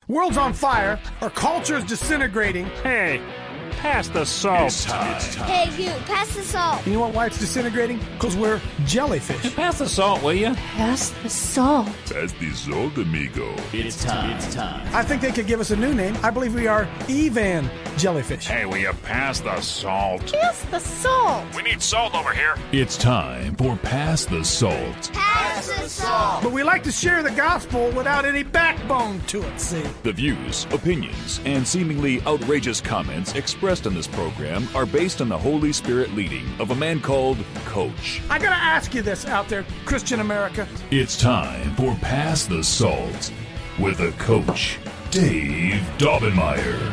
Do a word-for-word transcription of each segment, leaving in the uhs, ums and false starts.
World's on fire. Our culture is disintegrating. Hey, pass the salt. It's time. It's time. Hey, you, pass the salt. You know what, why it's disintegrating? Because we're jellyfish. Pass the salt, will you? Pass the salt. Pass the salt, amigo. It's time. It's time. I think they could give us a new name. I believe we are Evan Jellyfish. Hey, will you pass the salt? Pass the salt. We need salt over here. It's time for Pass the Salt. Pass the salt. But we like to share the gospel without any backbone to it, see? The views, opinions, and seemingly outrageous comments expressed in this program are based on the Holy Spirit leading of a man called Coach. I gotta ask you this out there, Christian America. It's time for Pass the Salt with a coach, Dave Daubenmire.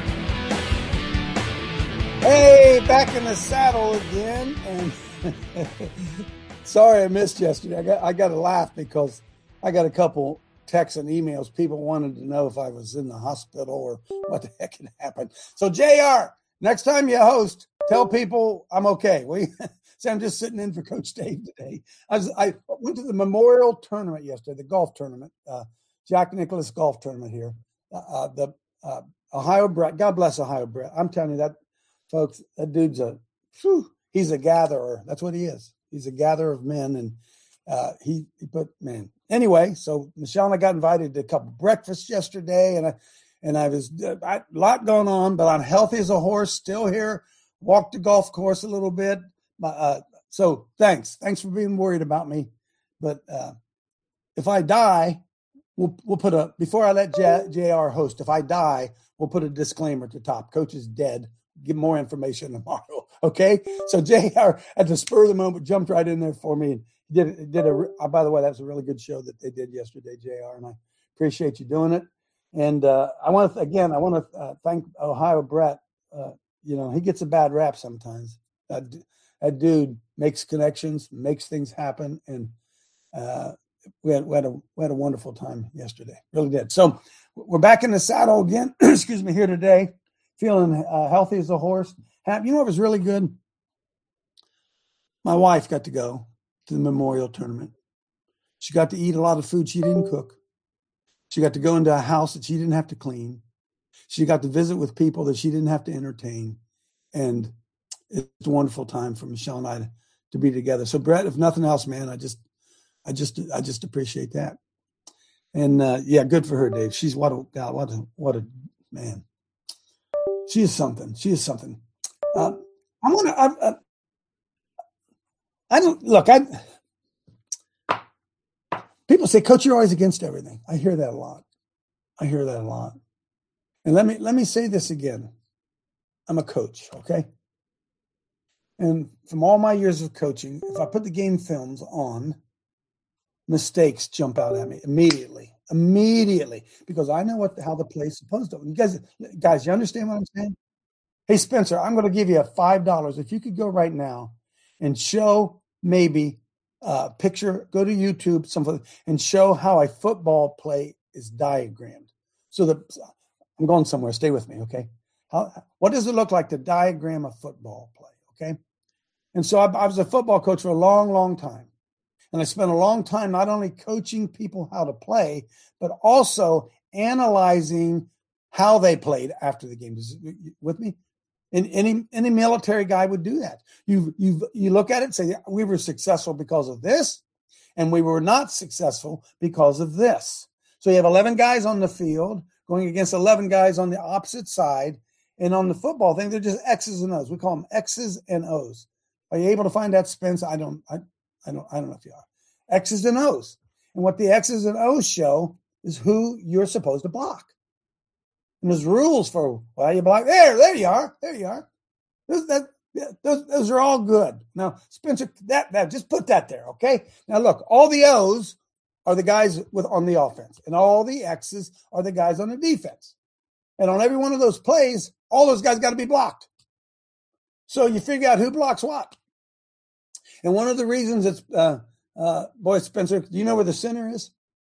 Hey, back in the saddle again, and sorry I missed yesterday. I got I got to laugh because I got a couple texts and emails. People wanted to know if I was in the hospital or what the heck had happened. So J R, next time you host, tell people I'm okay. We say I'm just sitting in for Coach Dave today. I was I went to the Memorial Tournament yesterday, the golf tournament, uh, Jack Nicklaus golf tournament here. Uh, uh, the uh, Ohio Brett, God bless Ohio Brett. I'm telling you that. Folks, that dude's a, whew, he's a gatherer. That's what he is. He's a gatherer of men. And uh, he, he put, man. Anyway, so Michelle and I got invited to a couple breakfasts yesterday. And I, and I was, I, a lot going on, but I'm healthy as a horse, still here. Walked the golf course a little bit. Uh, so thanks. Thanks for being worried about me. But uh, if I die, we'll, we'll put a, before I let J, JR host, if I die, we'll put a disclaimer at the top. Coach is dead. Give more information tomorrow. Okay. So J R at the spur of the moment jumped right in there for me and did did a. Uh, by the way, that was a really good show that they did yesterday, J R, and I appreciate you doing it. And uh, I want to again, I want to uh, thank Ohio Brett. Uh, you know, he gets a bad rap sometimes. That, that dude makes connections, makes things happen, and uh, we had we had a we had a wonderful time yesterday. Really did. So we're back in the saddle again. Excuse me, here today. Feeling uh, healthy as a horse. You know what was really good? My wife got to go to the Memorial Tournament. She got to eat a lot of food she didn't cook. She got to go into a house that she didn't have to clean. She got to visit with people that she didn't have to entertain. And it's a wonderful time for Michelle and I to, to be together. So Brett, if nothing else, man, I just, I just, I just appreciate that. And uh, yeah, good for her, Dave. She's what a God, what a, what a man. She is something. She is something. Uh, I want to. I, I, I don't look. I people say, "Coach, you're always against everything." I hear that a lot. I hear that a lot. And let me let me say this again. I'm a coach, okay? And from all my years of coaching, if I put the game films on, mistakes jump out at me immediately. Immediately, because I know what how the play's supposed to. You guys, guys, you understand what I'm saying? Hey, Spencer, I'm going to give you a five dollars if you could go right now and show maybe a picture. Go to YouTube, something, and show how a football play is diagrammed. So the I'm going somewhere. Stay with me, okay? How, what does it look like to diagram a football play? Okay, and so I, I was a football coach for a long, long time. And I spent a long time not only coaching people how to play, but also analyzing how they played after the game. Is it with me? And any any military guy would do that. You you you look at it and say, we were successful because of this, and we were not successful because of this. So you have eleven guys on the field going against eleven guys on the opposite side. And on the football thing, they're just X's and O's. We call them X's and O's. Are you able to find that, Spence? I don't I I don't I don't know if you are. X's and O's. And what the X's and O's show is who you're supposed to block. And there's rules for why you block. There, there you are. There you are. Those, that, yeah, those, those are all good. Now, Spencer, that, that just put that there, okay? Now, look, all the O's are the guys with on the offense, and all the X's are the guys on the defense. And on every one of those plays, all those guys got to be blocked. So you figure out who blocks what. And one of the reasons it's, uh, uh, boy, Spencer, do you know where the center is?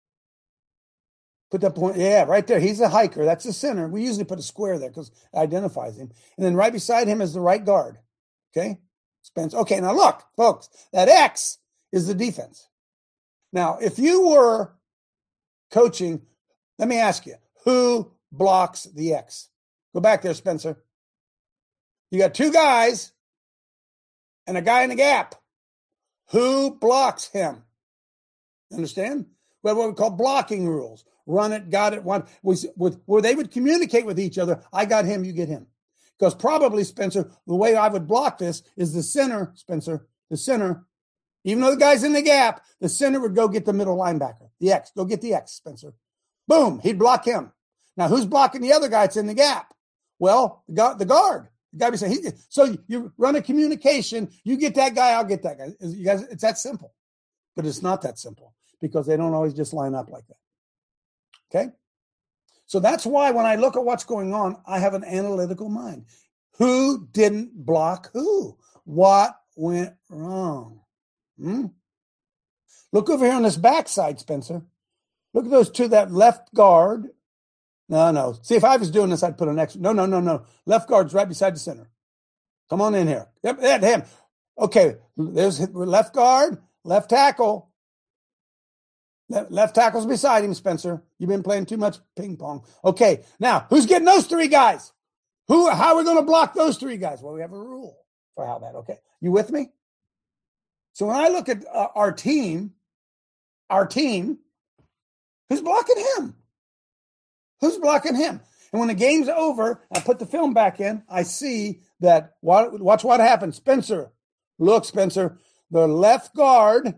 Put that point. Yeah, right there. He's a hiker. That's the center. We usually put a square there because it identifies him. And then right beside him is the right guard. Okay? Spence. Okay, now look, folks, that X is the defense. Now, if you were coaching, let me ask you, who blocks the X? Go back there, Spencer. You got two guys and a guy in the gap. Who blocks him? Understand? We have what we call blocking rules. Run it, got it, one. With, with, where they would communicate with each other. I got him, you get him. Because probably, Spencer, the way I would block this is the center, Spencer, the center, even though the guy's in the gap, the center would go get the middle linebacker, the X. Go get the X, Spencer. Boom, he'd block him. Now, who's blocking the other guy that's in the gap? Well, the guard. The guard. The guy be saying, he, so you run a communication, you get that guy, I'll get that guy. You guys, it's that simple. But it's not that simple because they don't always just line up like that. Okay? So that's why when I look at what's going on, I have an analytical mind. Who didn't block who? What went wrong? Hmm? Look over here on this backside, Spencer. Look at those two, that left guard. No, no. See, if I was doing this, I'd put an extra. No, no, no, no. Left guard's right beside the center. Come on in here. Yep, that him. Okay, there's left guard, left tackle. Left, left tackle's beside him, Spencer. You've been playing too much ping pong. Okay, now, who's getting those three guys? Who? How are we going to block those three guys? Well, we have a rule for how that. Okay, you with me? So when I look at uh, our team, our team, who's blocking him? Who's blocking him? And when the game's over, I put the film back in, I see that, watch what happens. Spencer, look, Spencer, the left guard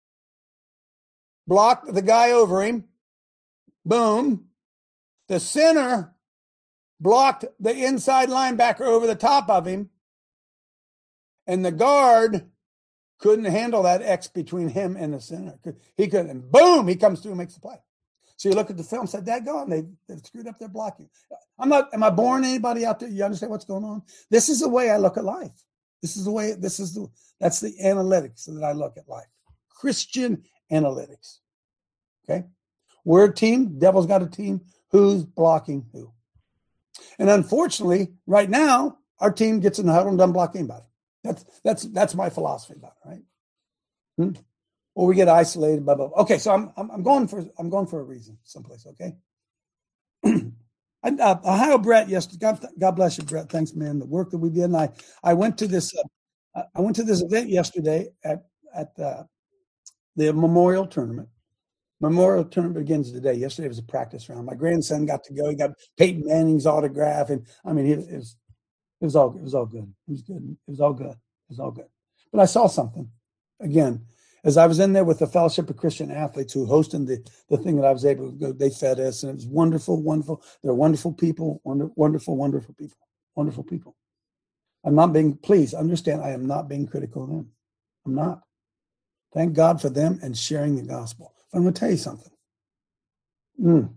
blocked the guy over him. Boom. The center blocked the inside linebacker over the top of him. And the guard couldn't handle that X between him and the center. He couldn't. And boom, he comes through and makes the play. So you look at the film, said, daggone, they, they've screwed up their blocking. I'm not, am I boring anybody out there? You understand what's going on? This is the way I look at life. This is the way, this is the, that's the analytics that I look at life. Christian analytics. Okay? We're a team. Devil's got a team. Who's blocking who? And unfortunately, right now, our team gets in the huddle and doesn't block anybody. That's, that's, that's my philosophy about it, right? Hmm? Or we get isolated, blah, blah, blah. Okay, so I'm, I'm I'm going for I'm going for a reason, someplace. Okay. I, uh, Ohio Brett, yes, God, God bless you, Brett. Thanks, man. The work that we did, and I I went to this uh, I went to this event yesterday at at uh, the Memorial Tournament. Memorial Tournament begins today. Yesterday was a practice round. My grandson got to go. He got Peyton Manning's autograph, and I mean, it, it was it was all it was all good. It was good. It was all good. It was all good. But I saw something again. As I was in there with the Fellowship of Christian Athletes who hosted the, the thing that I was able to go, they fed us, and it was wonderful, wonderful. They're wonderful people, wonder, wonderful, wonderful people, wonderful people. I'm not being, please understand, I am not being critical of them. I'm not. Thank God for them and sharing the gospel. But I'm going to tell you something. Mm.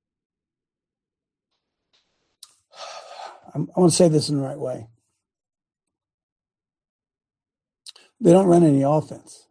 I'm, I want to say this in the right way. They don't run any offense.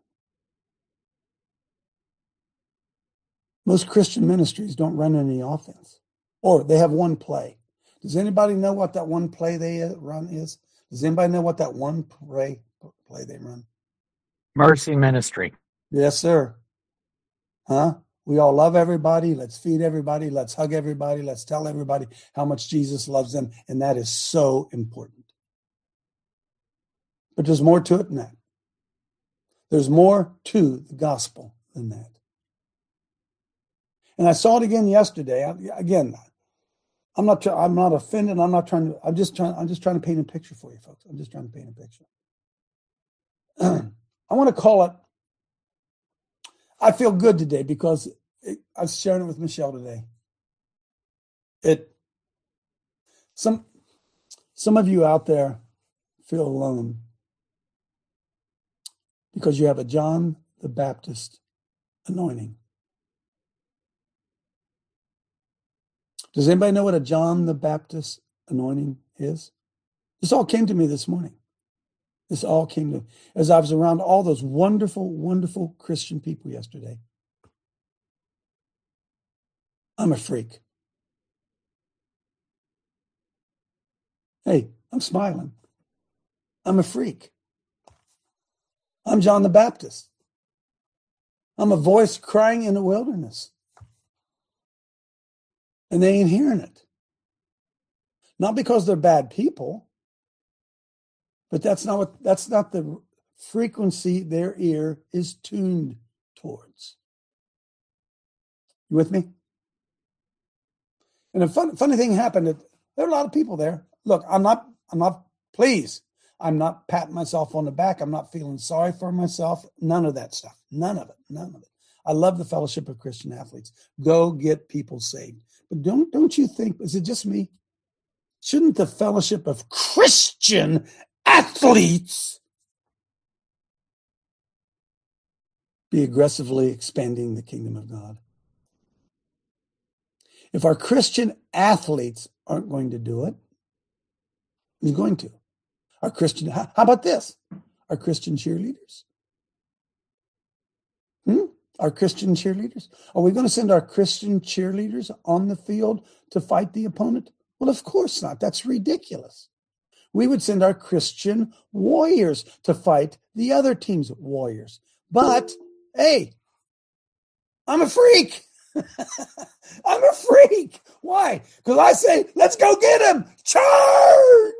Most Christian ministries don't run any offense, or they have one play. Does anybody know what that one play they run is? Does anybody know what that one play play they run? Mercy Ministry. Yes, sir. Huh? We all love everybody. Let's feed everybody. Let's hug everybody. Let's tell everybody how much Jesus loves them. And that is so important. But there's more to it than that. There's more to the gospel than that. And I saw it again yesterday. I, again, I'm not. I'm not offended. I'm not trying to. I'm just trying. I'm just trying to paint a picture for you, folks. I'm just trying to paint a picture. I want to call it. I feel good today because it, I was sharing it with Michelle today. It. Some. Some of you out there feel alone because you have a John the Baptist anointing. Does anybody know what a John the Baptist anointing is? This all came to me this morning. This all came to me as I was around all those wonderful, wonderful Christian people yesterday. I'm a freak. Hey, I'm smiling. I'm a freak. I'm John the Baptist. I'm a voice crying in the wilderness. And they ain't hearing it. Not because they're bad people, but that's not what that's not the frequency their ear is tuned towards. You with me? And a fun, funny thing happened. That there are a lot of people there. Look, I'm not, I'm not, please, I'm not patting myself on the back. I'm not feeling sorry for myself. None of that stuff. None of it. None of it. I love the Fellowship of Christian Athletes. Go get people saved. But don't, don't you think, is it just me? Shouldn't the Fellowship of Christian Athletes be aggressively expanding the kingdom of God? If our Christian athletes aren't going to do it, who's going to? Our Christian, how about this? Our Christian cheerleaders. Hmm? Our Christian cheerleaders. Are we going to send our Christian cheerleaders on the field to fight the opponent? Well, of course not. That's ridiculous. We would send our Christian warriors to fight the other team's warriors. But, hey, I'm a freak. I'm a freak. Why? Because I say, let's go get him. Charge.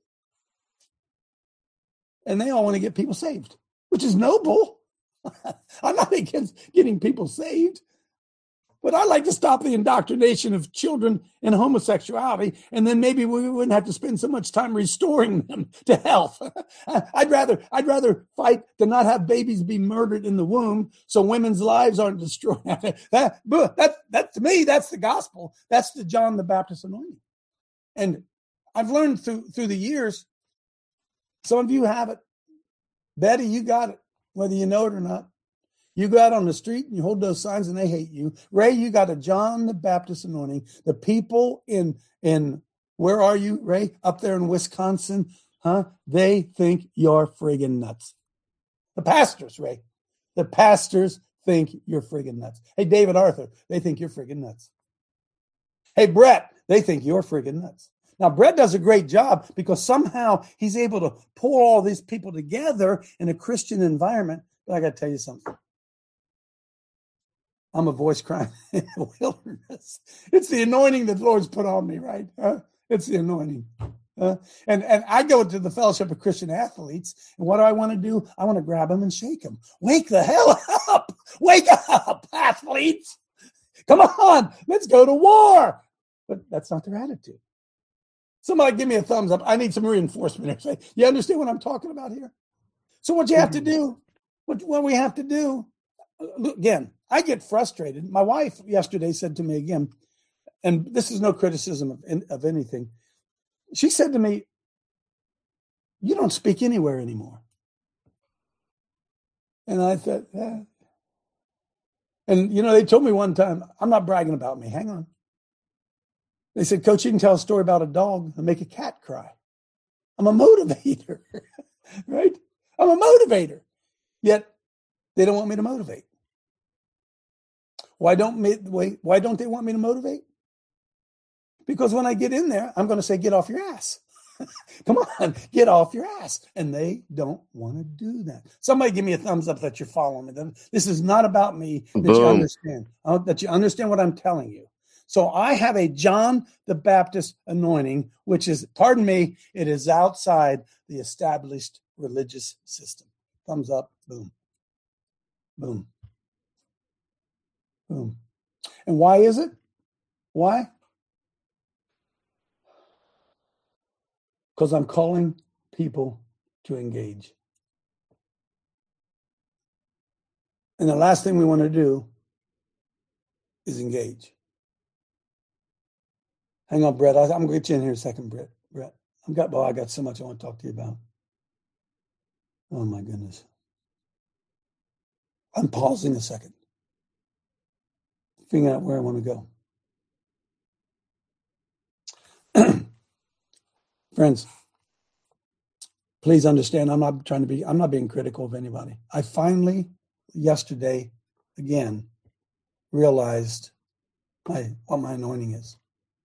And they all want to get people saved, which is noble. I'm not against getting people saved, but I like to stop the indoctrination of children in homosexuality, and then maybe we wouldn't have to spend so much time restoring them to health. I'd rather I'd rather fight to not have babies be murdered in the womb, so women's lives aren't destroyed. that, that, that to me, that's the gospel. That's the John the Baptist anointing. And I've learned through through the years. Some of you have it. Betty, you got it, whether you know it or not. You go out on the street and you hold those signs and they hate you. Ray, you got a John the Baptist anointing. The people in, in where are you, Ray? Up there in Wisconsin, huh? They think you're friggin' nuts. The pastors, Ray. The pastors think you're friggin' nuts. Hey, David Arthur, they think you're friggin' nuts. Hey, Brett, they think you're friggin' nuts. Now, Brett does a great job because somehow he's able to pull all these people together in a Christian environment. But I got to tell you something. I'm a voice crying in the wilderness. It's the anointing that the Lord's put on me, right? Huh? It's the anointing. Uh, and, and I go to the Fellowship of Christian Athletes, and what do I want to do? I want to grab them and shake them. Wake the hell up. Wake up, athletes. Come on, let's go to war. But that's not their attitude. Somebody give me a thumbs up. I need some reinforcement here. Say, you understand what I'm talking about here? So what you have to do, what, what we have to do, again, I get frustrated. My wife yesterday said to me again, and this is no criticism of, of anything. She said to me, you don't speak anywhere anymore. And I thought, yeah. And, you know, they told me one time, I'm not bragging about me. Hang on. They said, Coach, you can tell a story about a dog and make a cat cry. I'm a motivator, right? I'm a motivator. Yet they don't want me to motivate. Why don't me, wait, why don't they want me to motivate? Because when I get in there, I'm going to say, get off your ass. Come on, get off your ass. And they don't want to do that. Somebody give me a thumbs up that you're following me. This is not about me, that Boom. You understand, uh, that you understand what I'm telling you. So I have a John the Baptist anointing, which is, pardon me, it is outside the established religious system. Thumbs up, boom, boom, boom. And why is it? Why? Because I'm calling people to engage. And the last thing we want to do is engage. Hang on, Brett. I, I'm going to get you in here in a second, Brett. Brett, I've got, well, I got so much I want to talk to you about. Oh, my goodness. I'm pausing a second. Figuring out where I want to go. Friends, please understand, I'm not trying to be, I'm not being critical of anybody. I finally, yesterday, again, realized my, what my anointing is.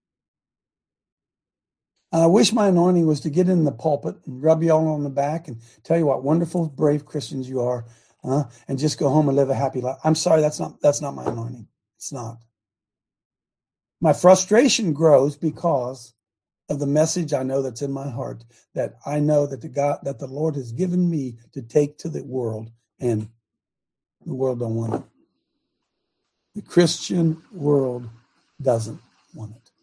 And I wish my anointing was to get in the pulpit and rub you all on the back and tell you what wonderful, brave Christians you are, uh, and just go home and live a happy life. I'm sorry, that's not that's not my anointing. It's not. My frustration grows because of the message I know that's in my heart, that I know that the God, that the Lord has given me to take to the world, and the world don't want it. The Christian world doesn't want it.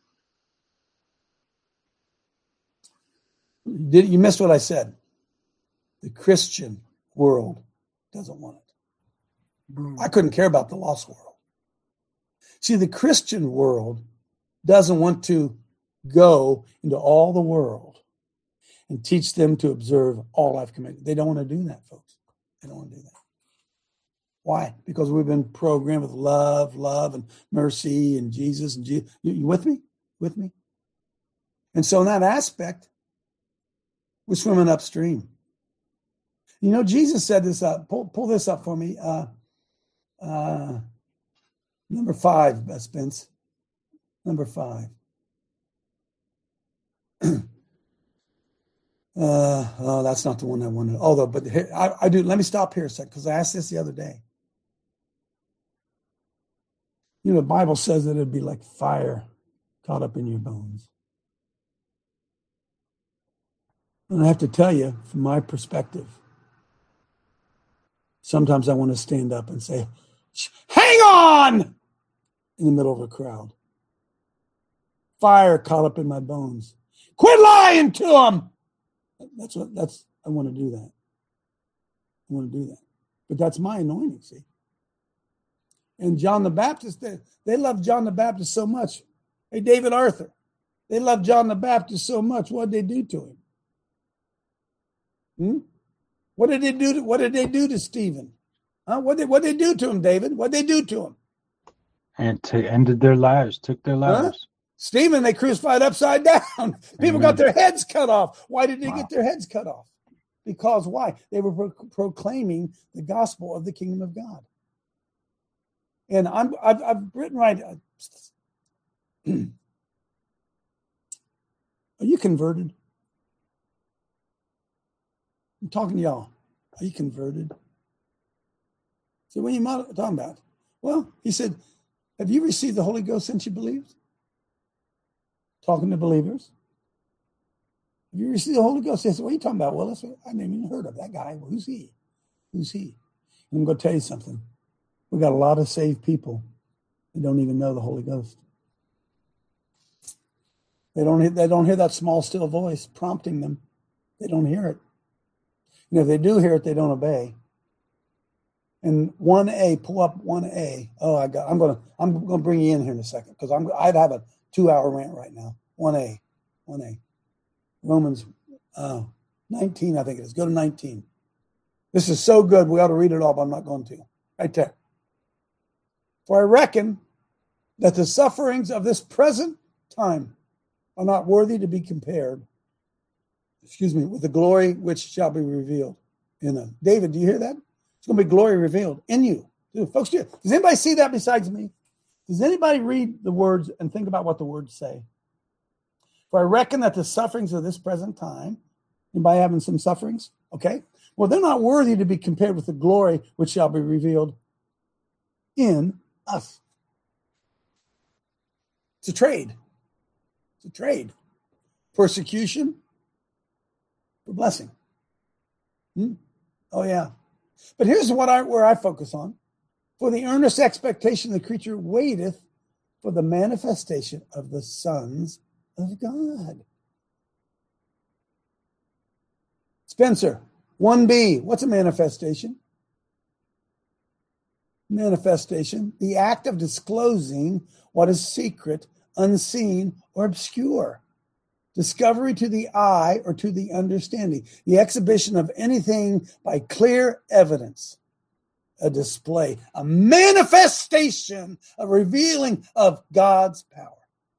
Did you miss what I said? The Christian world doesn't want it. I couldn't care about the lost world. See, the Christian world doesn't want to go into all the world and teach them to observe all I've commanded. They don't want to do that, folks. They don't want to do that. Why? Because we've been programmed with love, love, and mercy, and Jesus, and Jesus. You, you with me? With me? And so in that aspect, we're swimming upstream. You know, Jesus said this up. Pull, pull this up for me. Uh, uh, number five, Spence. Number five. uh, oh, that's not the one I wanted. Although, but here, I, I do. Let me stop here a second, because I asked this the other day. You know, the Bible says that it'd be like fire caught up in your bones. And I have to tell you, from my perspective, sometimes I want to stand up and say, hang on, in the middle of a crowd. Fire caught up in my bones. Quit lying to them. That's what, that's, I want to do that. I want to do that. But that's my anointing, see. And John the Baptist, they, they loved John the Baptist so much. Hey, David Arthur, they loved John the Baptist so much. What did they do to him? Hmm? What did they do to, what did they do to Stephen? Huh? What did what did they do to him, David? What did they do to him? And to ended their lives, took their lives. Huh? Stephen, they crucified upside down. People Amen. got their heads cut off. Why did they Wow. get their heads cut off? Because why? They were pro- proclaiming the gospel of the kingdom of God. And I'm, I've, I've written right. Are you converted? I'm talking to y'all. Are you converted? So what are you talking about? Well, he said, have you received the Holy Ghost since you believed? Talking to believers. Have you received the Holy Ghost? He said, what are you talking about? Well, that's what, I never even heard of that guy. Well, who's he? Who's he? And I'm going to tell you something. We got a lot of saved people that don't even know the Holy Ghost. They don't, they don't hear that small, still voice prompting them. They don't hear it. And if they do hear it, they don't obey. And one A, pull up one A. Oh, I got. I'm gonna. I'm gonna bring you in here in a second, because I'm. I'd have a two-hour rant right now. One A, one A. Romans uh, nineteen, I think it is. Go to nineteen. This is so good. We ought to read it all, but I'm not going to. Right there. For I reckon that the sufferings of this present time are not worthy to be compared, excuse me, with the glory which shall be revealed in us. David, do you hear that? It's going to be glory revealed in you. Folks, do, does anybody see that besides me? Does anybody read the words and think about what the words say? For I reckon that the sufferings of this present time, anybody having some sufferings? Okay. Well, they're not worthy to be compared with the glory which shall be revealed in us. It's a trade. It's a trade. Persecution for blessing. Hmm? Oh, yeah. But here's what I where I focus on. For the earnest expectation of the creature waiteth for the manifestation of the sons of God. Spencer, one B, what's a manifestation? Manifestation, the act of disclosing what is secret, unseen, or obscure. Discovery to the eye or to the understanding. The exhibition of anything by clear evidence. A display, a manifestation, a revealing of God's power.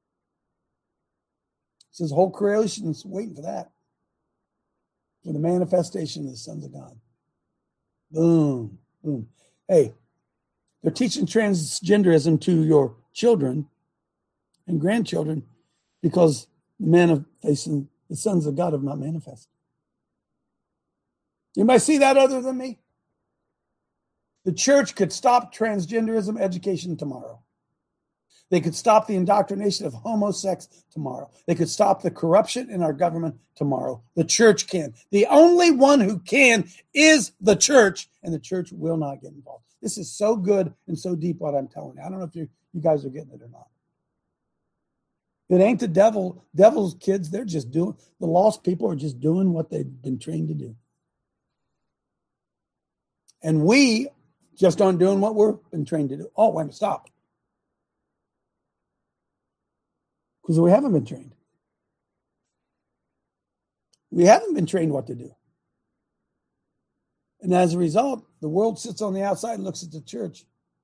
It says the whole creation is waiting for that. For the manifestation of the sons of God. Boom, boom. Hey, they're teaching transgenderism to your children and grandchildren because the manifestation, the sons of God have not manifested. Anybody see that other than me? The church could stop transgenderism education tomorrow. They could stop the indoctrination of homosex tomorrow. They could stop the corruption in our government tomorrow. The church can. The only one who can is the church, and the church will not get involved. This is so good and so deep what I'm telling you. I don't know if you, you guys are getting it or not. It ain't the devil. Devil's kids, they're just doing, the lost people are just doing what they've been trained to do. And we just aren't doing what we've been trained to do. Oh, wait a minute, stop. Because we haven't been trained. We haven't been trained what to do. And as a result, the world sits on the outside and looks at the church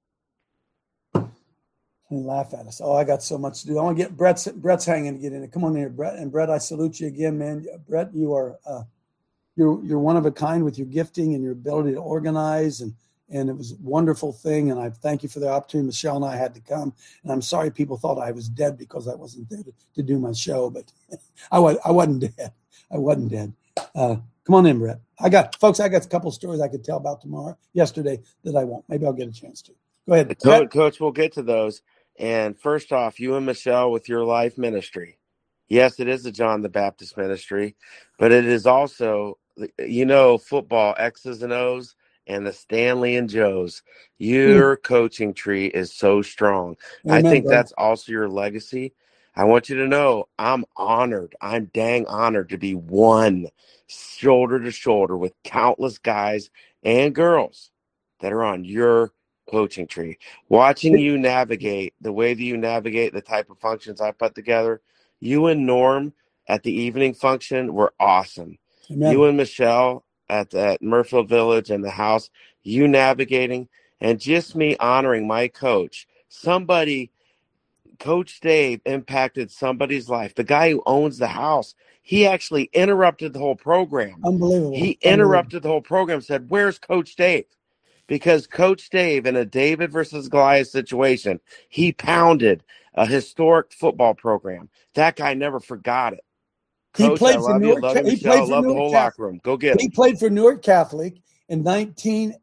and laugh at us. Oh, I got so much to do. I want to get Brett's, Brett's hanging to get in it. Come on here, Brett. And Brett, I salute you again, man. Brett, you are uh, you're you're one of a kind with your gifting and your ability to organize, and and it was a wonderful thing. And I thank you for the opportunity. Michelle and I had to come, and I'm sorry people thought I was dead because I wasn't there to, to do my show, but I was I wasn't dead. I wasn't dead. Uh, come on in, Brett. I got folks. I got a couple of stories I could tell about tomorrow, yesterday that I won't. Maybe I'll get a chance to. Go ahead, Coach. Coach, we'll get to those. And first off, you and Michelle with your life ministry. Yes, it is the John the Baptist ministry, but it is also, you know, football, X's and O's, and the Stanley and Joes. Your mm. coaching tree is so strong. Amen, I think bro. That's also your legacy. I want you to know I'm honored. I'm dang honored to be one shoulder to shoulder with countless guys and girls that are on your coaching tree. Watching you navigate the way that you navigate the type of functions I put together, you and Norm at the evening function were awesome. Amen. You and Michelle at, at Murfield Village and the house, you navigating, and just me honoring my coach. Somebody, Coach Dave impacted somebody's life. The guy who owns the house, he actually interrupted the whole program. Unbelievable. He interrupted Unbelievable. the whole program, said, "Where's Coach Dave?" Because Coach Dave, in a David versus Goliath situation, he pounded a historic football program. That guy never forgot it. Coach, he played I for love Newark. you. Love you, he Michelle. played for love Newark the whole Catholic. locker room. Go get He him. played for Newark Catholic in nineteen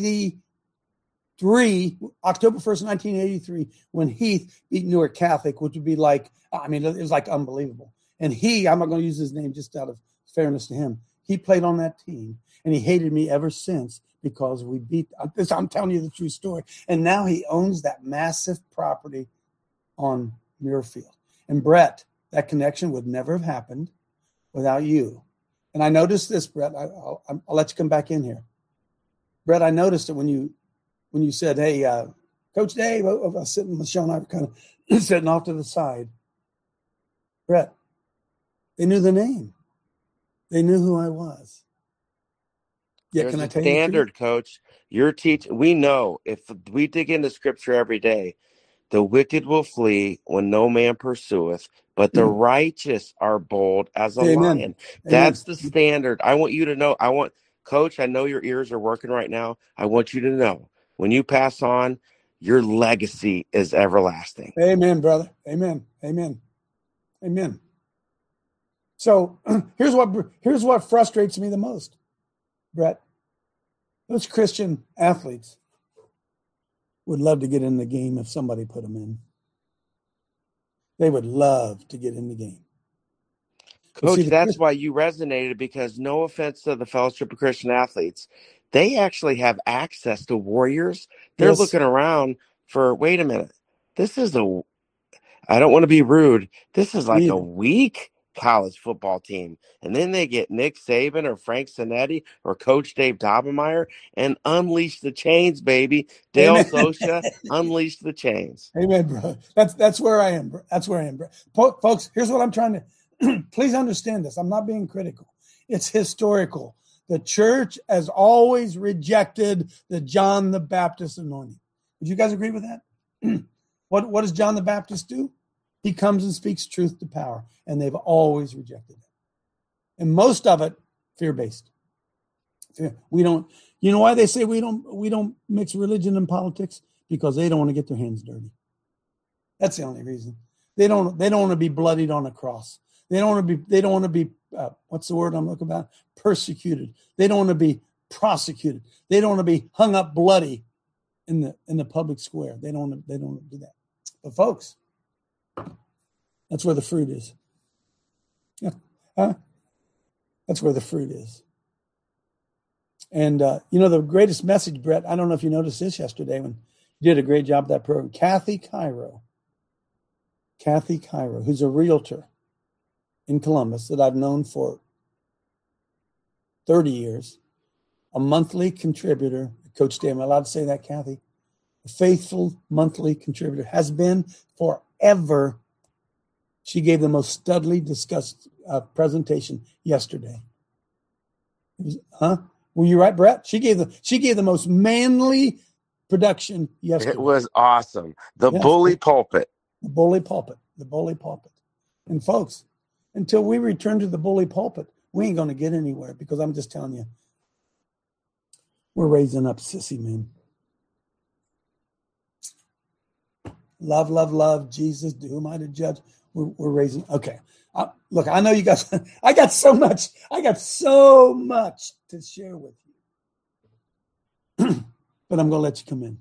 eighty-three, October first, nineteen eighty-three, when Heath beat Newark Catholic, which would be like, I mean, it was like unbelievable. And he, I'm not going to use his name just out of fairness to him. He played on that team, and he hated me ever since because we beat – I'm telling you the true story. And now he owns that massive property on Muirfield. And, Brett, that connection would never have happened without you. And I noticed this, Brett. I, I'll, I'll let you come back in here. Brett, I noticed it when you when you said, hey, uh, Coach Dave, I was sitting, Michelle and I were kind of sitting off to the side. Brett, they knew the name. They knew who I was. Yeah, There's can I a tell standard, you? Coach. Your teach. We know if we dig into Scripture every day, the wicked will flee when no man pursueth, but the mm. righteous are bold as a Amen. lion. That's Amen. The standard. I want you to know. I want, Coach, I know your ears are working right now. I want you to know when you pass on, your legacy is everlasting. Amen, brother. Amen. Amen. Amen. So here's what here's what frustrates me the most, Brett. Those Christian athletes would love to get in the game if somebody put them in. They would love to get in the game. Coach, see, that's Christ- why you resonated, because no offense to the Fellowship of Christian Athletes, they actually have access to warriors. They're yes. looking around for, wait a minute, this is a, I don't want to be rude, this is like Me a either. weak college football team. And then they get Nick Saban or Frank Sinetti or Coach Dave Dobbemeyer and unleash the chains, baby. Dale Amen. Sosha, unleash the chains. Amen, bro. That's that's where I am, bro. That's where I am, bro. Po- folks, here's what I'm trying to, please understand this. I'm not being critical. It's historical. The church has always rejected the John the Baptist anointing. Would you guys agree with that? what, what does John the Baptist do? He comes and speaks truth to power, and they've always rejected it. And most of it, fear-based. Fear. We don't, you know why they say we don't we don't mix religion and politics? Because they don't want to get their hands dirty. That's the only reason. They don't they don't want to be bloodied on a cross. They don't want to be they don't want to be uh, what's the word I'm looking about? Persecuted. They don't want to be prosecuted. They don't want to be hung up bloody in the in the public square. They don't want to, they don't want to do that. But folks, that's where the fruit is. Yeah. Huh? That's where the fruit is. And, uh, you know, the greatest message, Brett, I don't know if you noticed this yesterday when you did a great job of that program. Kathy Cairo, Kathy Cairo, who's a realtor in Columbus that I've known for thirty years, a monthly contributor. Coach Dave, am I allowed to say that, Kathy? A faithful monthly contributor, has been forever. She gave the most studly discussed uh, presentation yesterday. It was, huh? Were you right, Brett? She gave the she gave the most manly production yesterday. It was awesome. The Yes. bully pulpit. The bully pulpit. The bully pulpit. And folks, until we return to the bully pulpit, we ain't going to get anywhere, because I'm just telling you, we're raising up sissy men. Love, love, love, Jesus, to whom I to judge. We're, we're raising. Okay. Uh, look, I know you guys, I got so much, I got so much to share with you. But I'm going to let you come in.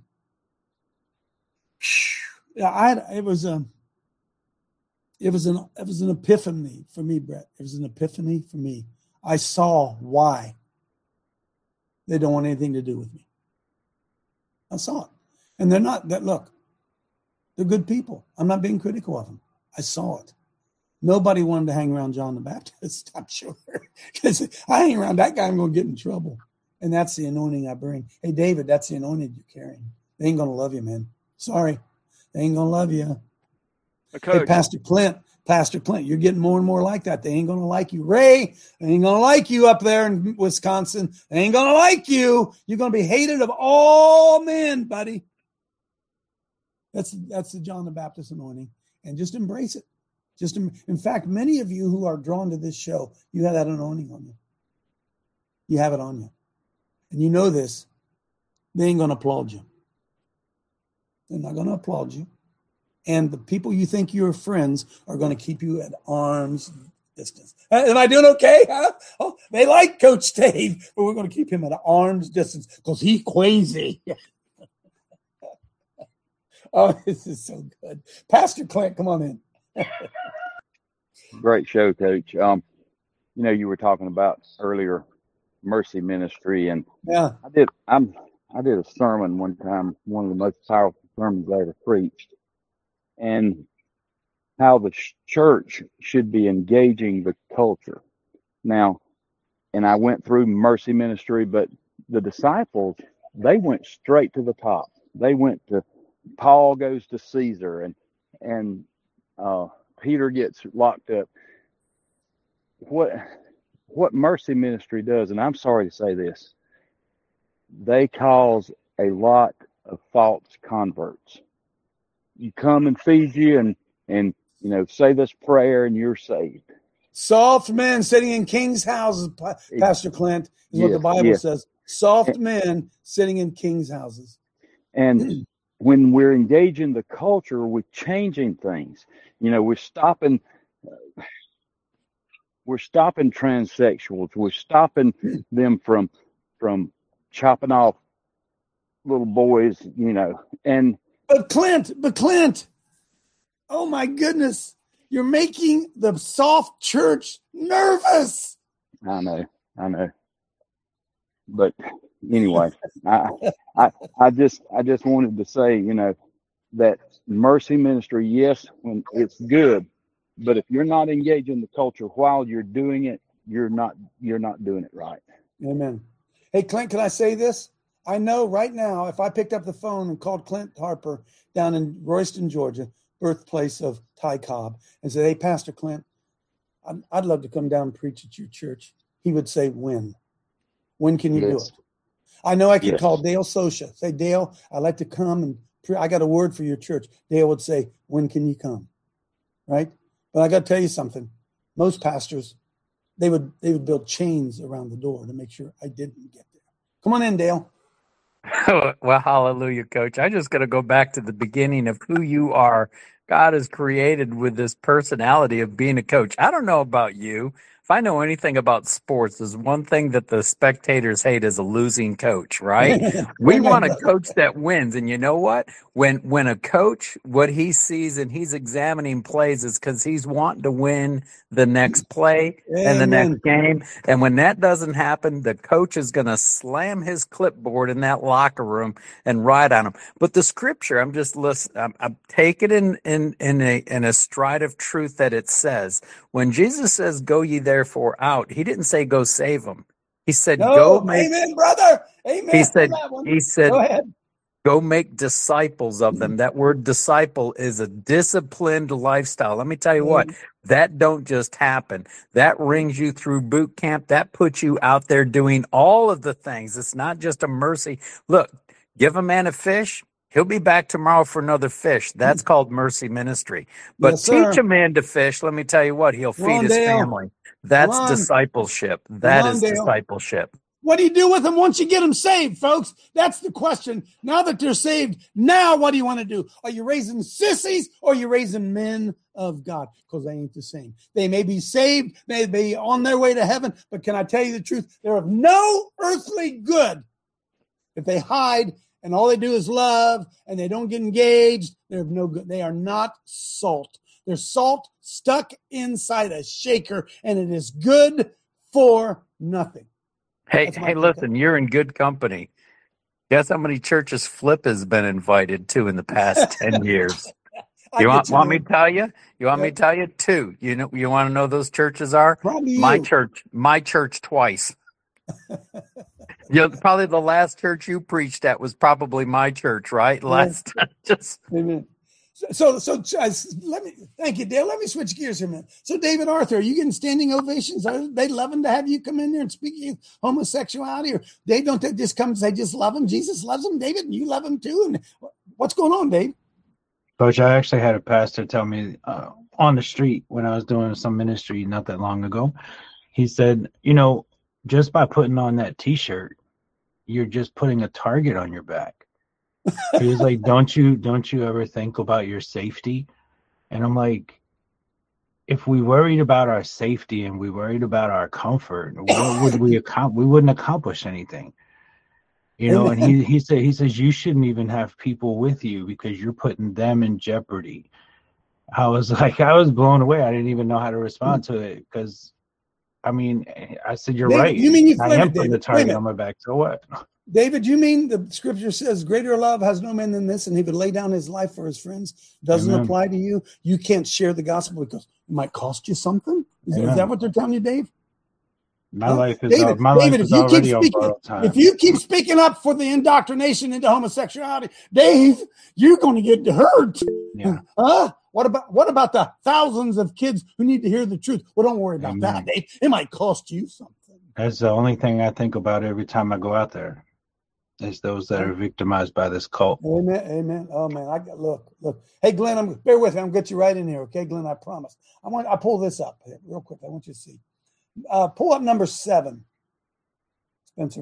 Yeah, I, it was a, it was an, it was an epiphany for me, Brett. It was an epiphany for me. I saw why they don't want anything to do with me. I saw it. And they're not, that look, they're good people. I'm not being critical of them. I saw it. Nobody wanted to hang around John the Baptist, I'm sure. Because I hang around that guy, I'm going to get in trouble. And that's the anointing I bring. Hey, David, that's the anointing you're carrying. They ain't going to love you, man. Sorry. They ain't going to love you. Hey, Pastor Clint, Pastor Clint, you're getting more and more like that. They ain't going to like you. Ray, they ain't going to like you up there in Wisconsin. They ain't going to like you. You're going to be hated of all men, buddy. That's, that's the John the Baptist anointing. And just embrace it. Just in, in fact, many of you who are drawn to this show, you have that anointing on you. You have it on you. And you know this. They ain't going to applaud you. They're not going to applaud you. And the people you think you're friends are going to keep you at arm's distance. Am I doing okay? Huh? Oh, they like Coach Dave, but we're going to keep him at arm's distance because he's crazy. Oh, this is so good. Pastor Clint, come on in. Great show, Coach. Um, you know, you were talking about earlier Mercy Ministry, and yeah, I did. I'm. I did a sermon one time, one of the most powerful sermons I ever preached, and how the sh- church should be engaging the culture. Now, and I went through Mercy Ministry, but the disciples, they went straight to the top. They went to Paul goes to Caesar, and and uh, Peter gets locked up. What what Mercy Ministry does, and I'm sorry to say this, they cause a lot of false converts. You come and feed you, and and you know say this prayer, and you're saved. Soft men sitting in kings' houses, Pastor Clint, is yes, what the Bible yes. says. Soft men sitting in kings' houses. And when we're engaging the culture, we're changing things. You know, we're stopping. Uh, we're stopping transsexuals. We're stopping them from from chopping off little boys. You know, and but Clint, but Clint, oh my goodness, you're making the soft church nervous. I know, I know. But anyway, I, I, I just, I just wanted to say, you know, that Mercy Ministry, yes, when it's good, but if you're not engaging the culture while you're doing it, you're not, you're not doing it right. Amen. Hey, Clint, can I say this? I know right now, if I picked up the phone and called Clint Harper down in Royston, Georgia, birthplace of Ty Cobb, and said, "Hey, Pastor Clint, I'd, I'd love to come down and preach at your church," he would say, "When? When can you Yes. do it?" I know I could Yes. call Dale Sosha, say, "Dale, I'd like to come and pre- I got a word for your church." Dale would say, "When can you come?" Right? But I got to tell you something. Most pastors, they would they would build chains around the door to make sure I didn't get there. Come on in, Dale. Well, hallelujah, Coach. I just got to go back to the beginning of who you are God has created with this personality of being a coach. I don't know about you. If I know anything about sports, there's one thing that the spectators hate is a losing coach, right? We want a coach that wins. And you know what? When when a coach, what he sees and he's examining plays is because he's wanting to win the next play and the next game. And when that doesn't happen, the coach is going to slam his clipboard in that locker room and ride on him. But the scripture, I'm just listening, I'm, I'm taking in, in, in, a, in a stride of truth that it says, when Jesus says, go ye therefore out, he didn't say go save them. He said, no, go make. Amen, brother. Amen. He said, he said, go ahead. Go make disciples of them. That word disciple is a disciplined lifestyle. Let me tell you what, that don't just happen. That rings you through boot camp. That puts you out there doing all of the things. It's not just a mercy. Look, give a man a fish, he'll be back tomorrow for another fish. That's called mercy ministry. But Yes, teach sir. a man to fish, let me tell you what, he'll Come feed on, his Dale. family. That's Come on. discipleship. That on, is Dale. discipleship. What do you do with them once you get them saved, folks? That's the question. Now that they're saved, now what do you want to do? Are you raising sissies or are you raising men of God? Because they ain't the same. They may be saved, may be on their way to heaven, but can I tell you the truth? They're of no earthly good if they hide and all they do is love and they don't get engaged. They're of no good. They are not salt. They're salt stuck inside a shaker, and it is good for nothing. Hey, That's my hey, take listen, you're in good company. Guess how many churches Flip has been invited to in the past ten years? I You get want, you, want man. me to tell you? You want me Yeah. to tell you? Two. You know, you want to know those churches are? Probably My you. church, my church twice. You know, probably the last church you preached at was probably my church, right? Last time, just Amen. So, so, so uh, let me thank you, Dale. Let me switch gears here, man. So, David Arthur, are you getting standing ovations? Are they loving to have you come in there and speak of homosexuality, or they don't they just come and say just love him? Jesus loves him, David, and you love him too. And what's going on, Dave? Coach, I actually had a pastor tell me uh, on the street when I was doing some ministry not that long ago. He said, you know, just by putting on that T-shirt, you're just putting a target on your back. He was like, don't you don't you ever think about your safety? And I'm like, if we worried about our safety and we worried about our comfort, what would we accomplish? We wouldn't accomplish anything. You know, and he, he said he says you shouldn't even have people with you because you're putting them in jeopardy. I was like, I was blown away. I didn't even know how to respond to it because, I mean, I said, you're David, right. you mean you- I wait a am minute, putting the David, wait a target minute. on my back. So what? David, you mean the scripture says greater love has no man than this, and he would lay down his life for his friends? Doesn't Amen. apply to you. You can't share the gospel because it might cost you something. Is, is Amen. that what they're telling you, Dave? My Huh? life is David, al- my David, life is if you keep already on speaking, borrowed time. if you keep speaking up for the indoctrination into homosexuality, Dave, you're going to get hurt. Yeah. Huh? What about what about the thousands of kids who need to hear the truth? Well, don't worry about Amen. that, Dave. It might cost you something. That's the only thing I think about every time I go out there. Is those that are victimized by this cult. Amen. Amen. Oh man, I got look, look. Hey Glenn, I'm bear with me. I'm gonna get you right in here, okay, Glenn? I promise. I want I pull this up here real quick. I want you to see. Uh, pull up number seven, Spencer.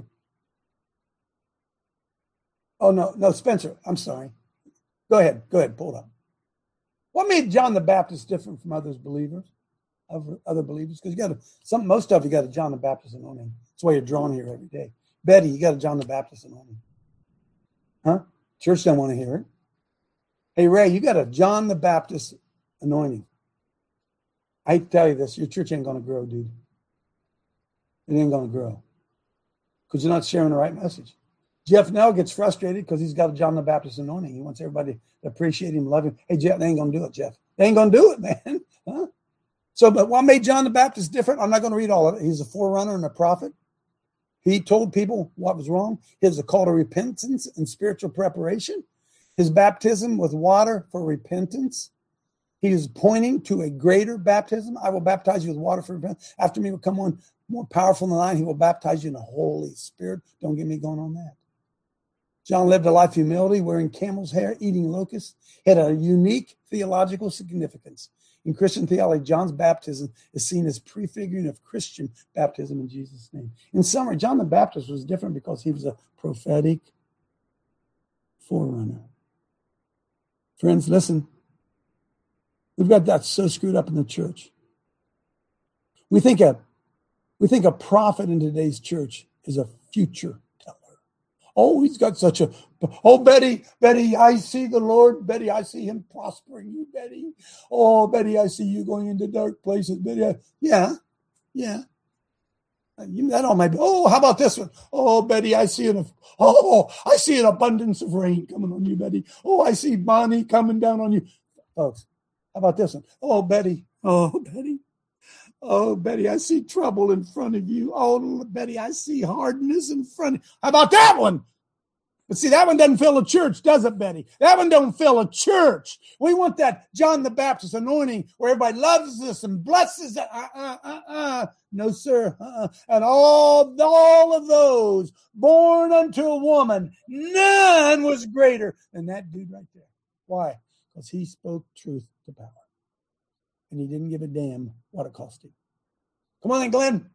Oh no, no, Spencer. I'm sorry. Go ahead. Go ahead. Pull it up. What made John the Baptist different from others believers, other other believers? Because you got a, some most of you got a John the Baptist anointing. That's why you're drawn here every day. Betty, you got a John the Baptist anointing. Huh? Church don't want to hear it. Hey, Ray, you got a John the Baptist anointing. I hate to tell you this, your church ain't going to grow, dude. It ain't going to grow because you're not sharing the right message. Jeff now gets frustrated because he's got a John the Baptist anointing. He wants everybody to appreciate him, love him. Hey, Jeff, they ain't going to do it, Jeff. They ain't going to do it, man. Huh? So, but what made John the Baptist different? I'm not going to read all of it. He's a forerunner and a prophet. He told people what was wrong. His a call to repentance and spiritual preparation. His baptism with water for repentance. He is pointing to a greater baptism. I will baptize you with water for repentance. After me will come one more powerful than I. He will baptize you in the Holy Spirit. Don't get me going on that. John lived a life of humility, wearing camel's hair, eating locusts. He had a unique theological significance. In Christian theology, John's baptism is seen as prefiguring of Christian baptism in Jesus' name. In summary, John the Baptist was different because he was a prophetic forerunner. Friends, listen. We've got that so screwed up in the church. We think a we think a prophet in today's church is a future teller. Oh, he's got such a oh Betty, Betty, I see the Lord. Betty, I see him prospering you, Betty. Oh, Betty, I see you going into dark places. Betty, I, yeah, yeah. You, that all might be. Oh, how about this one? Oh, Betty, I see an oh, I see an abundance of rain coming on you, Betty. Oh, I see money coming down on you, folks. How about this one? Oh, Betty. Oh, Betty. Oh, Betty, I see trouble in front of you. Oh, Betty, I see hardness in front of you. How about that one? But see, that one doesn't fill a church, does it, Betty? That one don't fill a church. We want that John the Baptist anointing where everybody loves us and blesses us. Uh, uh, uh, uh. No, sir. Uh-uh. And all, all of those born unto a woman, none was greater than that dude right there. Why? Because he spoke truth to power. And he didn't give a damn what it cost him. Come on then, Glenn.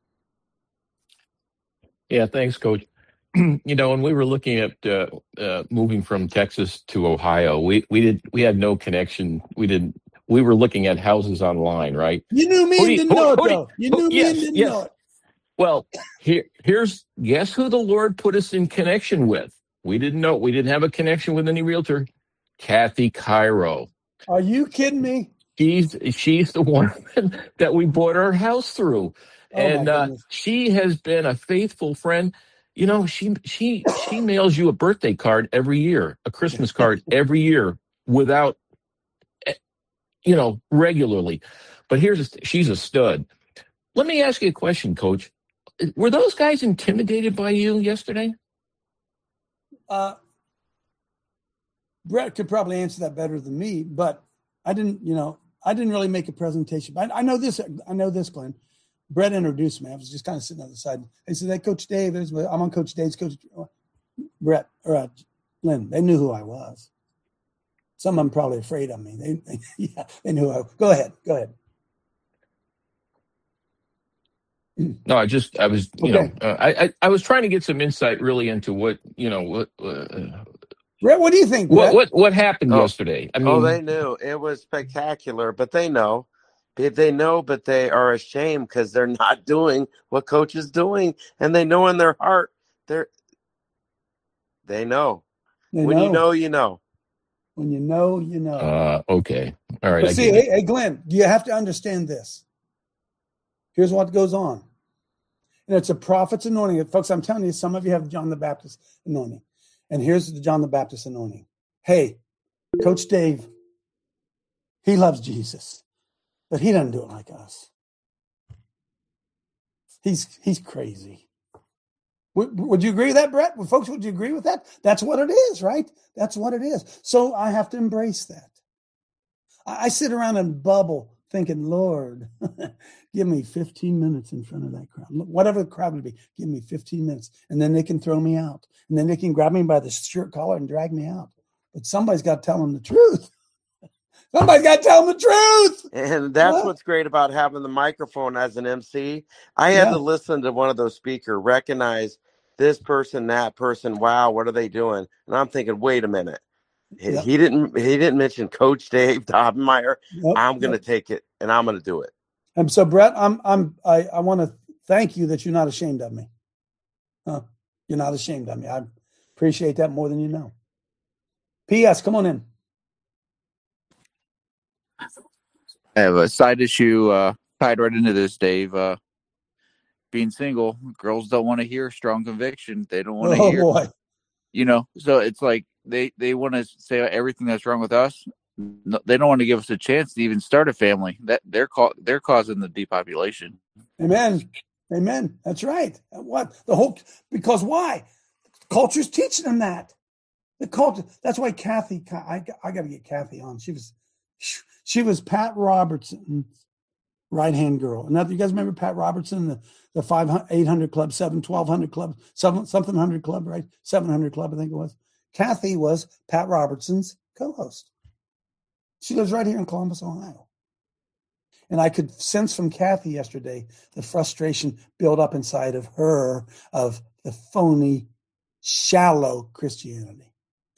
Yeah, thanks, Coach. You know, when we were looking at uh, uh, moving from Texas to Ohio, we we did we had no connection. We didn't. We were looking at houses online, right? You knew me Who and do you- didn't who- know it, who do you- though. You who- knew me yes, and didn't yes. know it. Well, here here's guess who the Lord put us in connection with. We didn't know. We didn't have a connection with any realtor. Kathy Cairo. Are you kidding me? She's she's the one that we bought our house through, Oh, my and uh, goodness. she has been a faithful friend. You know, she she she mails you a birthday card every year, a Christmas card every year, without, eh, you know, regularly. But here's a, she's a stud. Let me ask you a question, Coach. Were those guys intimidated by you yesterday? Uh, Brett could probably answer that better than me, but I didn't, you know, I didn't really make a presentation. But I, I know this, I know this, Glenn. Brett introduced me. I was just kind of sitting on the side. He said, "Hey, Coach Dave, I'm on Coach Dave's coach." Brett, or uh, Glenn, they knew who I was. Some of them probably afraid of me. They, they yeah, they knew who I was. Go ahead, go ahead. No, I just, I was, you Okay. know, uh, I, I, I was trying to get some insight really into what, you know, what, uh, Brett, what do you think, what, Brett? what, what happened Oh. yesterday. I mean, Oh, they knew. It was spectacular, but they know. They, they know, but they are ashamed because they're not doing what Coach is doing, and they know in their heart they're they know. They when know. you know, you know. When you know, you know. uh, okay. All right. But I see, get it. hey, hey, Glenn, you have to understand this. Here's what goes on. And it's a prophet's anointing. Folks, I'm telling you, some of you have John the Baptist anointing. And here's the John the Baptist anointing. Hey, Coach Dave, he loves Jesus, but he doesn't do it like us. He's he's crazy. Would, would you agree with that, Brett? Well, folks, would you agree with that? That's what it is, right? That's what it is. So I have to embrace that. I, I sit around and bubble thinking, Lord, give me fifteen minutes in front of that crowd. Whatever the crowd would be, give me fifteen minutes. And then they can throw me out. And then they can grab me by the shirt collar and drag me out. But somebody's got to tell them the truth. Somebody's got to tell them the truth. And that's What? what's great about having the microphone as an M C. I had Yeah. to listen to one of those speakers, recognize this person, that person. Wow, what are they doing? And I'm thinking, wait a minute. He, Yep. he didn't. He didn't mention Coach Dave Dobbenmeyer. Yep. I'm going to Yep. take it, and I'm going to do it. And so, Brett, I'm I'm I, I want to thank you that you're not ashamed of me. Huh? You're not ashamed of me. I appreciate that more than you know. P S. Come on in. I have a side issue uh, tied right into this, Dave. Uh, being single, girls don't want to hear strong conviction. They don't want to Oh hear, boy. you know. So it's like they, they want to say everything that's wrong with us. No, they don't want to give us a chance to even start a family. That they're ca- they're causing the depopulation. Amen. Amen. That's right. What the whole because why? Culture's teaching them that. The culture. That's why Kathy. I I got to get Kathy on. She was she was Pat Robertson's right hand girl. And you guys remember Pat Robertson, the the five eight hundred club, seven twelve hundred club, seven something hundred club, right? Seven hundred club, I think it was. Kathy was Pat Robertson's co-host. She lives right here in Columbus, Ohio. And I could sense from Kathy yesterday the frustration built up inside of her of the phony, shallow Christianity.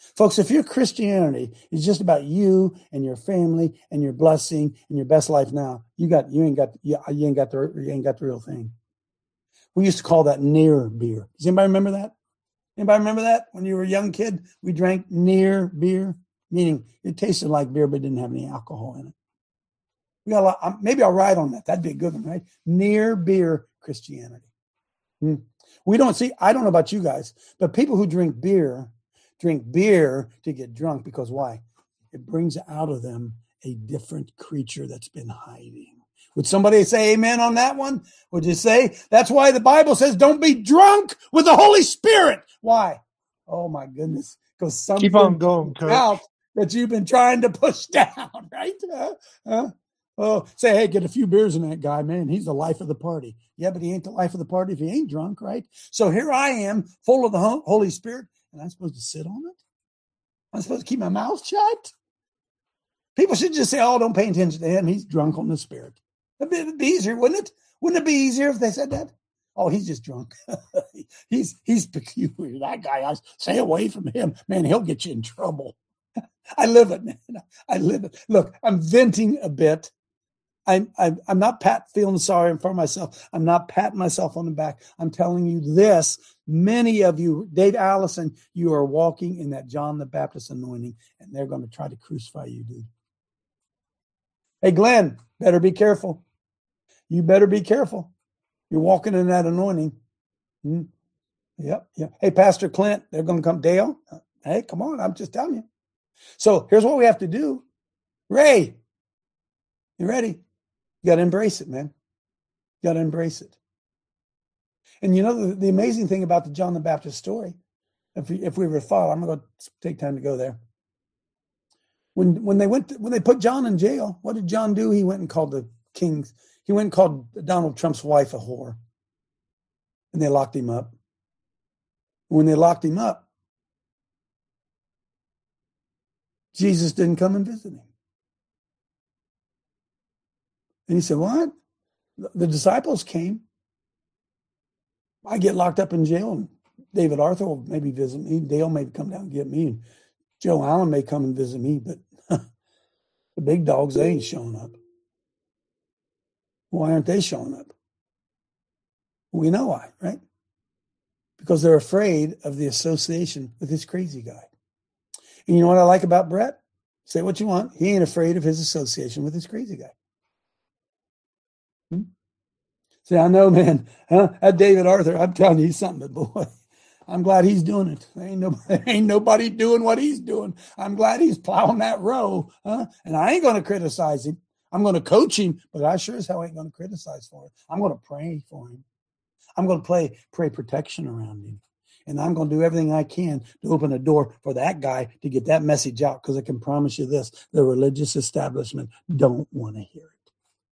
Folks, if your Christianity is just about you and your family and your blessing and your best life now, you got you ain't got you, you ain't got the you ain't got the real thing. We used to call that near beer. Does anybody remember that? Anybody remember that? When you were a young kid, we drank near beer, meaning it tasted like beer but didn't have any alcohol in it. We got a lot, maybe I'll write on that. That'd be a good one, right? Near beer Christianity. Hmm. We don't see, I don't know about you guys, but people who drink beer drink beer to get drunk because why? It brings out of them a different creature that's been hiding. Would somebody say amen on that one? Would you say that's why the Bible says don't be drunk with the Holy Spirit? Why? Oh my goodness. Because something keep on going, Coach. out that you've been trying to push down, right? Uh, uh, oh, say, hey, get a few beers in that guy, man. He's the life of the party. Yeah, but he ain't the life of the party if he ain't drunk, right? So here I am, full of the Holy Spirit, and I'm supposed to sit on it? I'm supposed to keep my mouth shut? People should just say, oh, don't pay attention to him. He's drunk on the Spirit. It'd be easier, wouldn't it? Wouldn't it be easier if they said that? Oh, he's just drunk. he's he's peculiar. That guy, I stay away from him. Man, he'll get you in trouble. I live it, man. I live it. Look, I'm venting a bit. I'm, I'm, I'm not pat feeling sorry for myself. I'm not patting myself on the back. I'm telling you this. Many of you, Dave Allison, you are walking in that John the Baptist anointing, and they're going to try to crucify you, dude. Hey, Glenn, better be careful. You better be careful. You're walking in that anointing. Hmm. Yep, yep. Hey, Pastor Clint, they're going to come. Dale, hey, come on. I'm just telling you. So here's what we have to do. Ray, you ready? You got to embrace it, man. You got to embrace it. And you know, the, the amazing thing about the John the Baptist story, if we, if we were to follow, I'm going to take time to go there. When when they went to, when they put John in jail, what did John do? He went and called the king's, he went and called Donald Trump's wife a whore. And they locked him up. When they locked him up, Jesus didn't come and visit him. And he said, what? The disciples came. I get locked up in jail, and David Arthur will maybe visit me. Dale may come down and get me. And Joe Allen may come and visit me, but the big dogs, they ain't showing up. Why aren't they showing up? We know why, right? Because they're afraid of the association with this crazy guy. And you know what I like about Brett? Say what you want. He ain't afraid of his association with this crazy guy. Hmm? See, I know, man. Huh? That David Arthur, I'm telling you, he's something, but boy, I'm glad he's doing it. There ain't nobody, ain't nobody doing what he's doing. I'm glad he's plowing that row. Huh? And I ain't going to criticize him. I'm going to coach him, but I sure as hell ain't going to criticize for it. I'm going to pray for him. I'm going to play, pray protection around him. And I'm going to do everything I can to open a door for that guy to get that message out, because I can promise you this, the religious establishment don't want to hear it.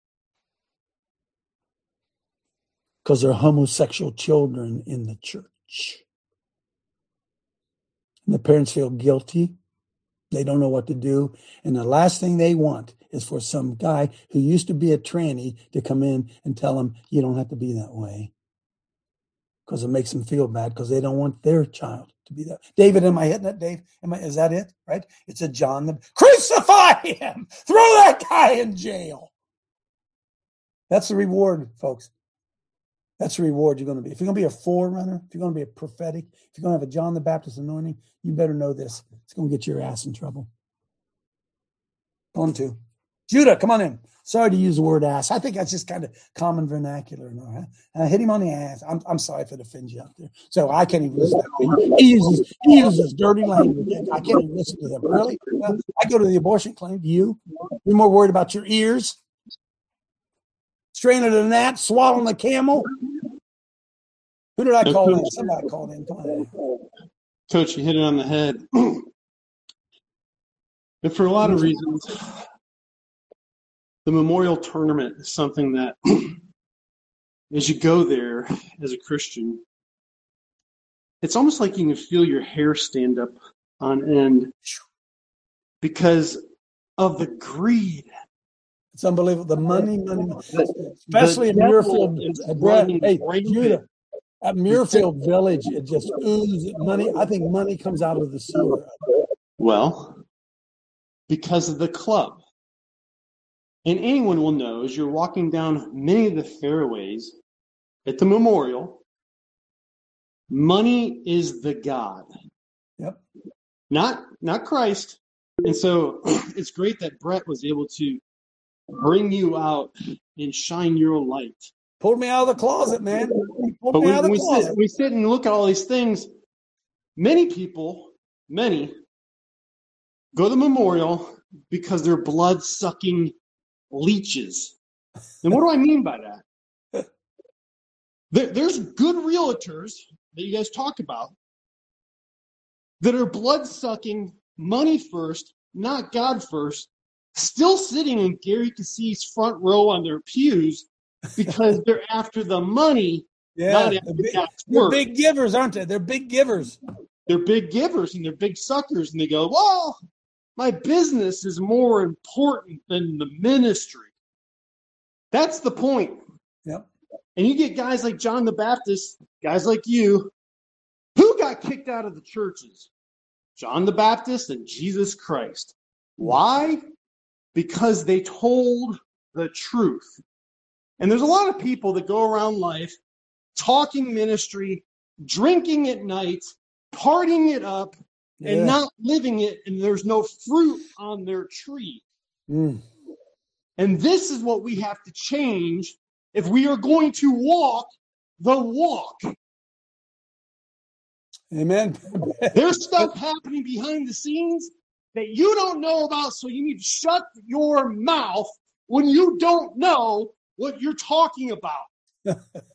Because they're homosexual children in the church. And the parents feel guilty. They don't know what to do. And the last thing they want is for some guy who used to be a tranny to come in and tell them, you don't have to be that way. Because it makes them feel bad, because they don't want their child to be that. David, am I hitting it, Dave? Am I, is that it? Right? It's a John the crucify him! Throw that guy in jail. That's the reward, folks. That's the reward you're going to be. If you're going to be a forerunner, if you're going to be a prophetic, if you're going to have a John the Baptist anointing, you better know this. It's going to get your ass in trouble. On to. Judah, come on in. Sorry to use the word ass. I think that's just kind of common vernacular. No, huh? uh, hit him on the ass. I'm I'm sorry if it offends you out there. So I can't even listen to him. He uses, he uses dirty language. I can't even listen to him. Really? Well, I go to the abortion clinic. You? You're more worried about your ears? Straining a gnat, swallowing a camel? Who did I call Coach, in? Somebody called in. Come on. Coach, you hit it on the head. And for a lot of reasons, the memorial tournament is something that, as you go there as a Christian, it's almost like you can feel your hair stand up on end because of the greed. It's unbelievable. The money, money, money. Especially in Muirfield. Hey, Judah, At Muirfield Village, it just oozes money. I think money comes out of the sewer. Well, because of the club. And anyone will know as you're walking down many of the fairways at the memorial, money is the god. Yep. Not not Christ. And so it's great that Brett was able to bring you out and shine your light. Pulled me out of the closet, man. He pulled But me when, out of we, the closet. sit, we sit and look at all these things, many people, many, go to the memorial because they're blood-sucking leeches. And what do I mean by that? There, there's good realtors that you guys talk about that are blood-sucking, money first, not God first, still sitting in Gary Cassie's front row on their pews because they're after the money, Yeah, not they're after big, God's they're word. big givers, aren't they? They're big givers. They're big givers and they're big suckers, and they go, well, my business is more important than the ministry. That's the point. Yep. And you get guys like John the Baptist, guys like you, who got kicked out of the churches? John the Baptist and Jesus Christ. Why? Because they told the truth. And there's a lot of people that go around life talking ministry, drinking at night, partying it up, and Yeah. not living it, and there's no fruit on their tree. Mm. And this is what we have to change if we are going to walk the walk. Amen. There's stuff happening behind the scenes that you don't know about, so you need to shut your mouth when you don't know what you're talking about.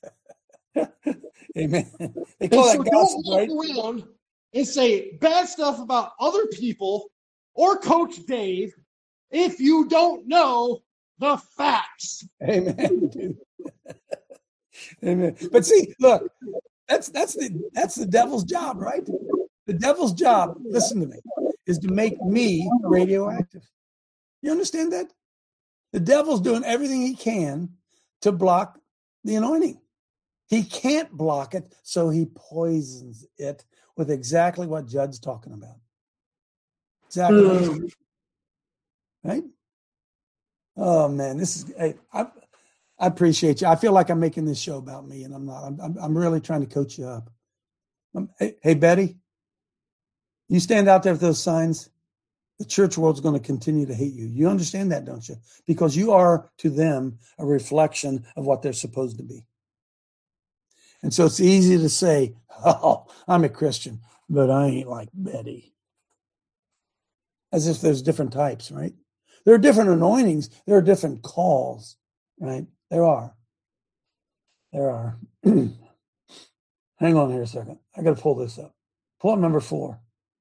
Amen. They And call so that don't gossip, walk right? around and say bad stuff about other people or Coach Dave if you don't know the facts. Amen. dude. Amen. But see, look, that's that's the that's the devil's job, right? The devil's job, listen to me, is to make me radioactive. You understand that? The devil's doing everything he can to block the anointing. He can't block it, so he poisons it with exactly what Judd's talking about. Exactly. Mm. Right? Oh man, this is. Hey, I, I appreciate you. I feel like I'm making this show about me, and I'm not. I'm. I'm, I'm really trying to coach you up. Um, hey, hey, Betty, you stand out there with those signs. The church world's going to continue to hate you. You understand that, don't you? Because you are to them a reflection of what they're supposed to be. And so it's easy to say, "Oh, I'm a Christian, but I ain't like Betty." As if there's different types, right? There are different anointings. There are different calls, right? There are. There are. Hang on here a second. I got to pull this up. Pull up number four.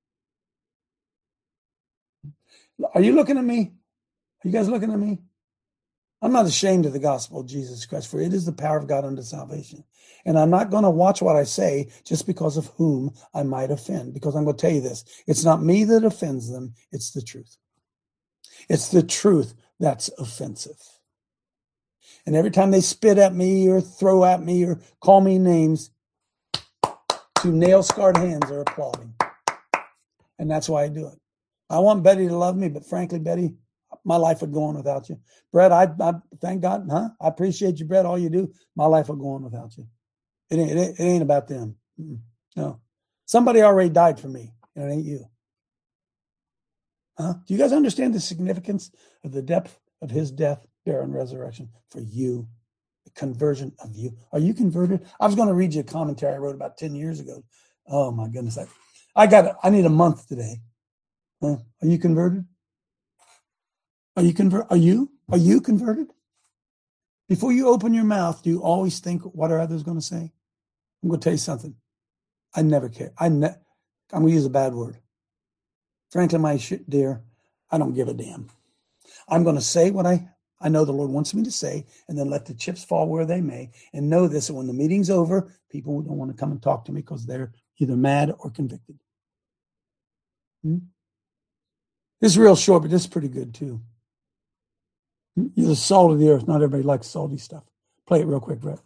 Are you looking at me? Are you guys looking at me? I'm not ashamed of the gospel of Jesus Christ, for it is the power of God unto salvation. And I'm not going to watch what I say just because of whom I might offend, because I'm going to tell you this. It's not me that offends them. It's the truth. It's the truth that's offensive. And every time they spit at me or throw at me or call me names, two nail-scarred hands are applauding. And that's why I do it. I want Betty to love me, but frankly, Betty, my life would go on without you. Brett, I, I thank God, huh? I appreciate you, Brett, all you do. My life would go on without you. It ain't, it ain't, it ain't about them. Mm-mm. No. Somebody already died for me, and it ain't you. Huh? Do you guys understand the significance of the depth of his death, burial, and resurrection for you? The conversion of you. Are you converted? I was going to read you a commentary I wrote about ten years ago. Oh my goodness. I, I got, I need a month today. Huh? Are you converted? Are you convert? Are you? Are you converted? Before you open your mouth, do you always think, what are others going to say? I'm going to tell you something. I never care. I ne- I'm going to use a bad word. Frankly, my shit, dear, I don't give a damn. I'm going to say what I, I know the Lord wants me to say, and then let the chips fall where they may, and know this, that when the meeting's over, people don't want to come and talk to me because they're either mad or convicted. Hmm? This is real short, but this is pretty good too. You're the salt of the earth. Not everybody likes salty stuff. Play it real quick, Brett.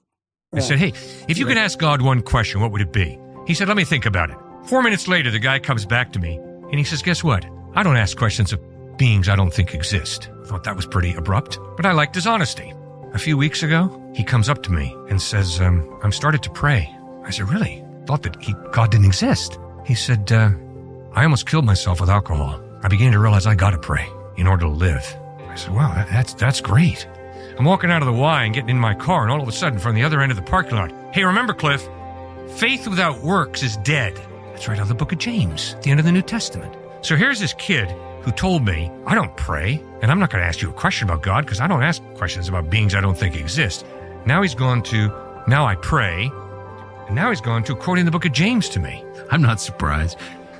I said, hey, if you could ask God one question, what would it be? He said, let me think about it. Four minutes later, the guy comes back to me, and he says, guess what? I don't ask questions of beings I don't think exist. I thought that was pretty abrupt, but I liked his honesty. A few weeks ago, he comes up to me and says, um, I'm started to pray. I said, really? Thought that he, God didn't exist. He said, uh, I almost killed myself with alcohol. I began to realize I got to pray in order to live. I said, wow, that, that's, that's great. I'm walking out of the Y and getting in my car, and all of a sudden, from the other end of the parking lot, hey, remember, Cliff, faith without works is dead. That's right out of the book of James, the end of the New Testament. So here's this kid who told me, I don't pray, and I'm not going to ask you a question about God, because I don't ask questions about beings I don't think exist. Now he's gone to, now I pray, and now he's gone to quoting the book of James to me. I'm not surprised.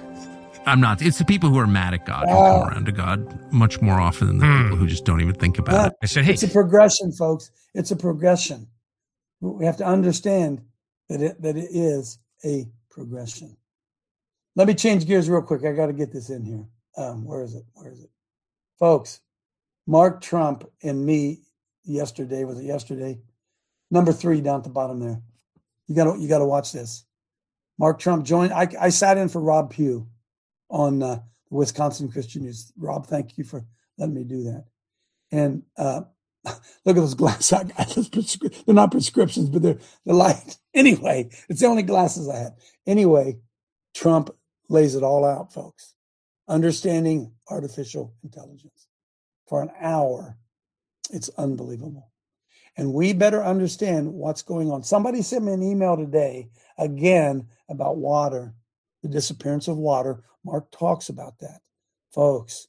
I'm not. It's the people who are mad at God who come around to God much more often than the Hmm. people who just don't even think about it. I said, hey, It's a progression, folks. It's a progression. We have to understand that it that it is a progression. Let me change gears real quick. I got to get this in here. Um, where is it? Where is it? Folks, Mark Trump and me yesterday, was it yesterday? Number three down at the bottom there. You gotta you gotta watch this. Mark Trump joined. I, I sat in for Rob Pugh on uh, Wisconsin Christian News. Rob, thank you for letting me do that. And uh, look at those glasses. I got those prescri- they're not prescriptions, but they're the light. Anyway, it's the only glasses I have. Anyway, Trump lays it all out, folks. Understanding artificial intelligence for an hour. It's unbelievable. And we better understand what's going on. Somebody sent me an email today, again, about water, the disappearance of water. Mark talks about that. Folks,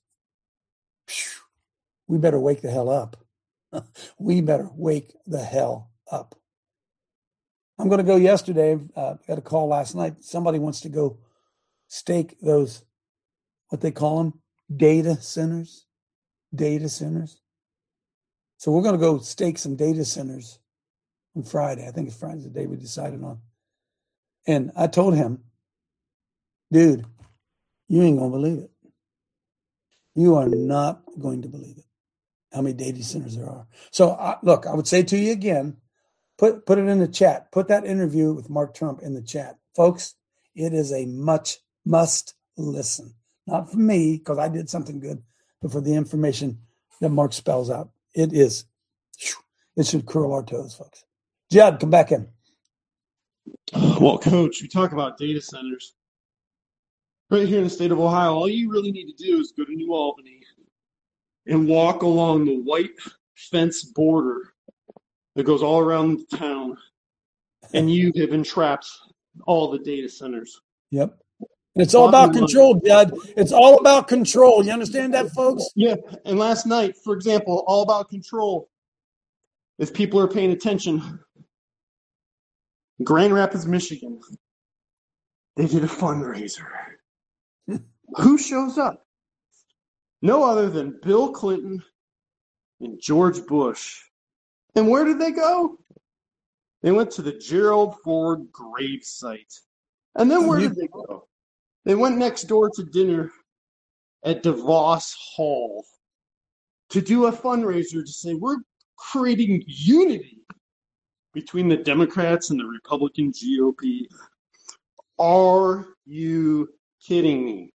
phew, we better wake the hell up. We better wake the hell up. I'm going to go yesterday. Uh, got a call last night. Somebody wants to go stake those, what they call them, data centers. Data centers. So we're going to go stake some data centers on Friday. I think it's Friday's the day we decided on. And I told him, dude, you ain't going to believe it. You are not going to believe it, how many data centers there are. So, uh, look, I would say to you again, put, put it in the chat. Put that interview with Mark Trump in the chat. Folks, it is a much must listen. Not for me, because I did something good, but for the information that Mark spells out. It is, it should curl our toes, folks. Judd, come back in. Well, Coach, we talk about data centers. Right here in the state of Ohio, all you really need to do is go to New Albany and walk along the white fence border that goes all around the town, and you have entrapped all the data centers. Yep. It's all about control, Judd. It's all about control. You understand that, folks? Yeah. And last night, for example, all about control. If people are paying attention, Grand Rapids, Michigan, they did a fundraiser. Who shows up? No other than Bill Clinton and George Bush. And where did they go? They went to the Gerald Ford grave site. And then where did they go? They went next door to dinner at DeVos Hall to do a fundraiser to say we're creating unity between the Democrats and the Republican G O P. Are you kidding me?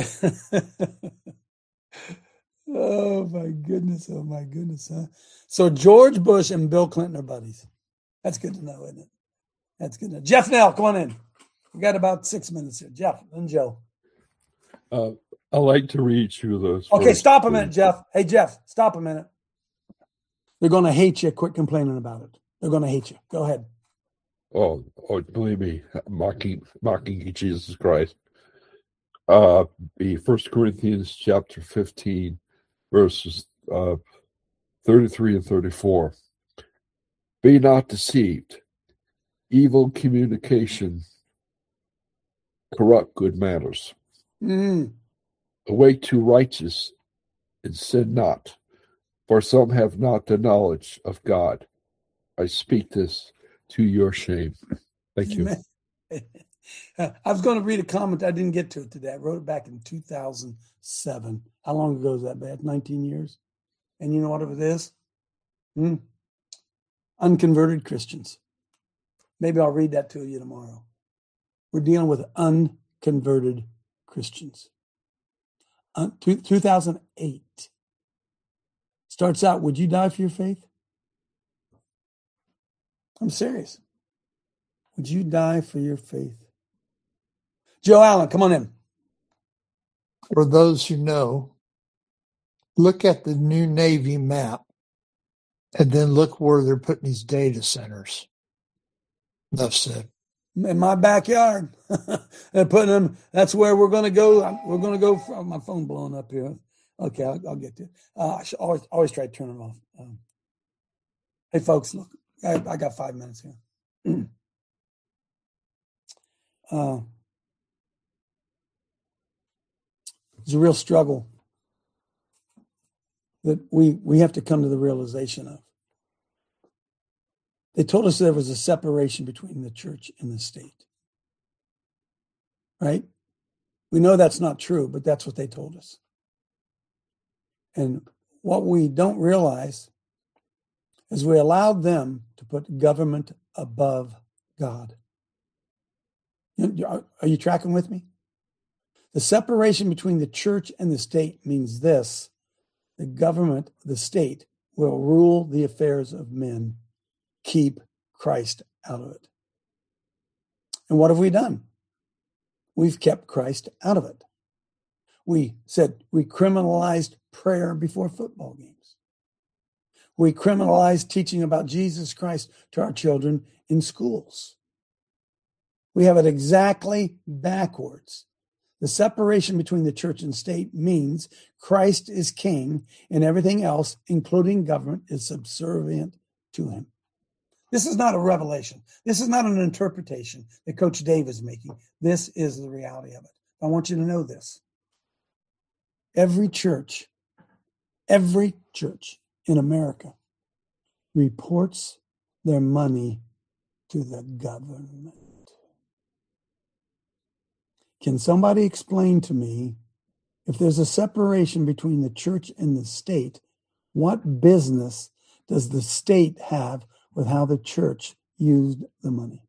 Oh, my goodness. Oh, my goodness. Huh? So George Bush and Bill Clinton are buddies. That's good to know, isn't it? That's good to know. Jeff Nell, come on in. We got about six minutes here. Jeff and Joe. Uh, I like to read through those. Okay, stop a minute, Jeff. Hey, Jeff, stop a minute. They're going to hate you. Quit complaining about it. They're going to hate you. Go ahead. Oh, oh, believe me, mocking, mocking Jesus Christ. Uh, be First Corinthians chapter fifteen, verses uh, thirty-three and thirty-four. Be not deceived. Evil communication corrupt good manners. Mm. Awake to righteous and sin not, for some have not the knowledge of God. I speak this to your shame. Thank you. I was going to read a comment. I didn't get to it today. I wrote it back in two thousand seven. How long ago is that, bad? nineteen years? And you know what it is? Hmm. Unconverted Christians. Maybe I'll read that to you tomorrow. We're dealing with unconverted Christians. Uh, two, two thousand eight. Starts out, would you die for your faith? I'm serious. Would you die for your faith? Joe Allen, come on in. For those who know, look at the new Navy map and then look where they're putting these data centers. Enough said. In my backyard. They're putting them, that's where we're going to go. We're going to go from my phone blowing up here. Okay, I'll, I'll get to it. Uh, I should always, always try to turn it off. Um, hey, folks, look, I, I got five minutes here. uh, it's a real struggle that we, we have to come to the realization of. They told us there was a separation between the church and the state. Right? We know that's not true, but that's what they told us. And what we don't realize is we allowed them to put government above God. Are you tracking with me? The separation between the church and the state means this: the government, the state, will rule the affairs of men. Keep Christ out of it. And what have we done? We've kept Christ out of it. We said we criminalized prayer before football games. We criminalized teaching about Jesus Christ to our children in schools. We have it exactly backwards. The separation between the church and state means Christ is king and everything else, including government, is subservient to him. This is not a revelation. This is not an interpretation that Coach Dave is making. This is the reality of it. I want you to know this. Every church, every church in America reports their money to the government. Can somebody explain to me, if there's a separation between the church and the state, what business does the state have with how the church used the money?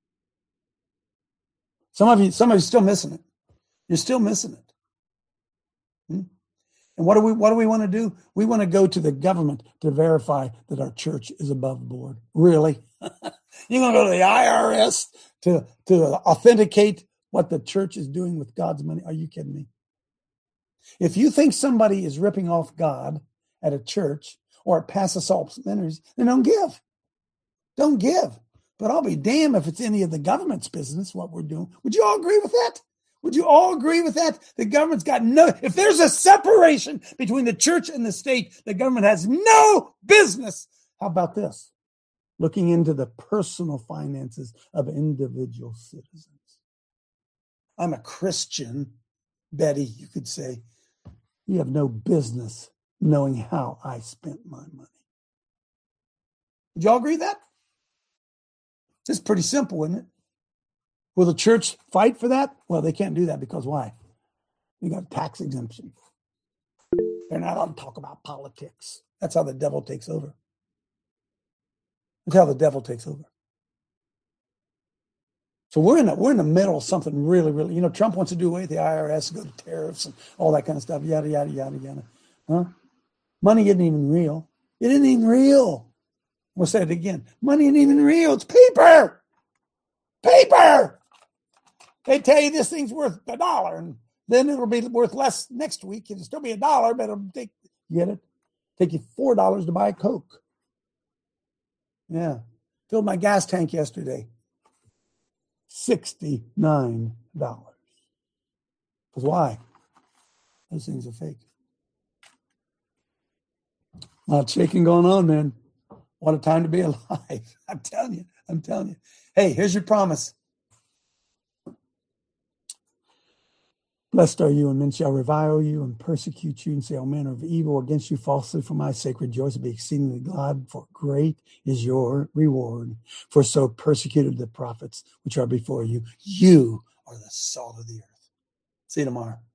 Some of you, some of you are still missing it. You're still missing it. Hmm? And what do we what do we want to do? We want to go to the government to verify that our church is above board. Really? You're going to go to the I R S to, to authenticate what the church is doing with God's money? Are you kidding me? If you think somebody is ripping off God at a church or at Pass Assault Ministries, then don't give. Don't give. But I'll be damned if it's any of the government's business what we're doing. Would you all agree with that? Would you all agree with that? The government's got no, if there's a separation between the church and the state, the government has no business. How about this? Looking into the personal finances of individual citizens. I'm a Christian, Betty, you could say. You have no business knowing how I spent my money. Would you all agree with that? It's pretty simple, isn't it? Will the church fight for that? Well, they can't do that because why? You got tax exemption. They're not allowed to talk about politics. That's how the devil takes over. That's how the devil takes over. So we're in the, we're in the middle of something really, really, you know, Trump wants to do away with the I R S, go to tariffs and all that kind of stuff, yada, yada, yada, yada. Huh? Money isn't even real. It isn't even real. We'll say it again. Money ain't even real. It's paper. Paper. They tell you this thing's worth a dollar, and then it'll be worth less next week. It'll still be a dollar, but it'll take, you get it? Take you four dollars to buy a Coke. Yeah. Filled my gas tank yesterday. sixty-nine dollars. Because why? Those things are fake. A lot of shaking going on, man. What a time to be alive. I'm telling you. I'm telling you. Hey, here's your promise. Blessed are you, and men shall revile you and persecute you and say all manner of evil against you falsely for my sake. Rejoice and be exceedingly glad, for great is your reward. For so persecuted the prophets which are before you. You are the salt of the earth. See you tomorrow.